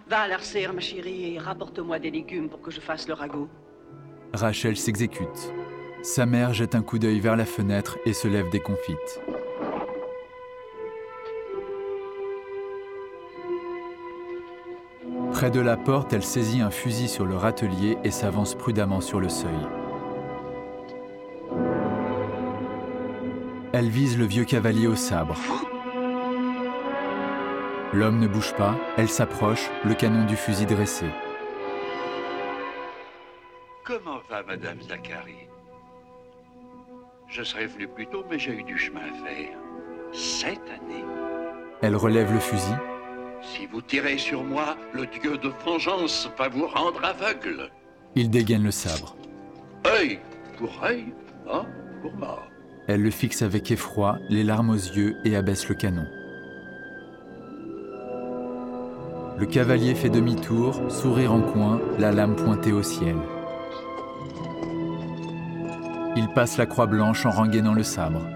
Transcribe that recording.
Va à l'arcère, ma chérie, et rapporte-moi des légumes pour que je fasse le ragoût. Rachel s'exécute. Sa mère jette un coup d'œil vers la fenêtre et se lève déconfite. Près de la porte, elle saisit un fusil sur le râtelier et s'avance prudemment sur le seuil. Elle vise le vieux cavalier au sabre. L'homme ne bouge pas, elle s'approche, le canon du fusil dressé. Comment va Madame Zacharie? Je serais venu plus tôt, mais j'ai eu du chemin à faire. Cette année. Elle relève le fusil. Si vous tirez sur moi, le dieu de vengeance va vous rendre aveugle. Il dégaine le sabre. Œil pour œil, mort pour mort. Elle le fixe avec effroi, les larmes aux yeux et abaisse le canon. Le cavalier fait demi-tour, sourire en coin, la lame pointée au ciel. Il passe la croix blanche en rengainant le sabre.